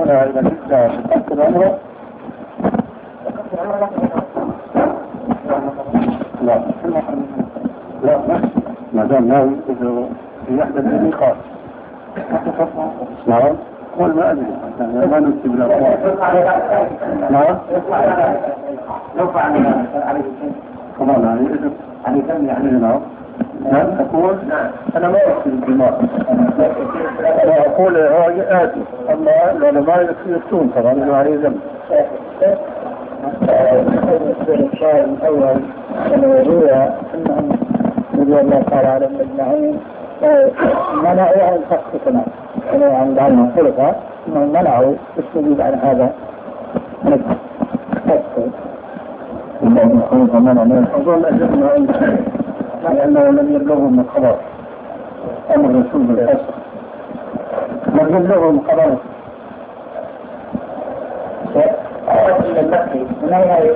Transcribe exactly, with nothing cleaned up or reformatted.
هنا إذا كنت تأكد عمره لا لا ما دام ناوي إذا يحدث الميقات نعم قول ما أدري ما نكتب الأخبار نعم نرفع عليه طبعا عليه عليه كم يعني نعم نعم أقول أنا ما أكتب الدماء أنا أقول هو آتي أما العلماء يكتبون طبعا إنه عليه ذنب الشاهد الأول الوضوء أنهم رضي الله تعالى عنهم أجمعين منعوا عن سقط كمان كانوا عند علم الخلفاء أنهم منعوا السجود عن هذا السقط الله الخلفاء منع من أظن أجمع لأنه لم يبلغهم الخبر أمر الرسول بالفسق لم يبلغهم الخبر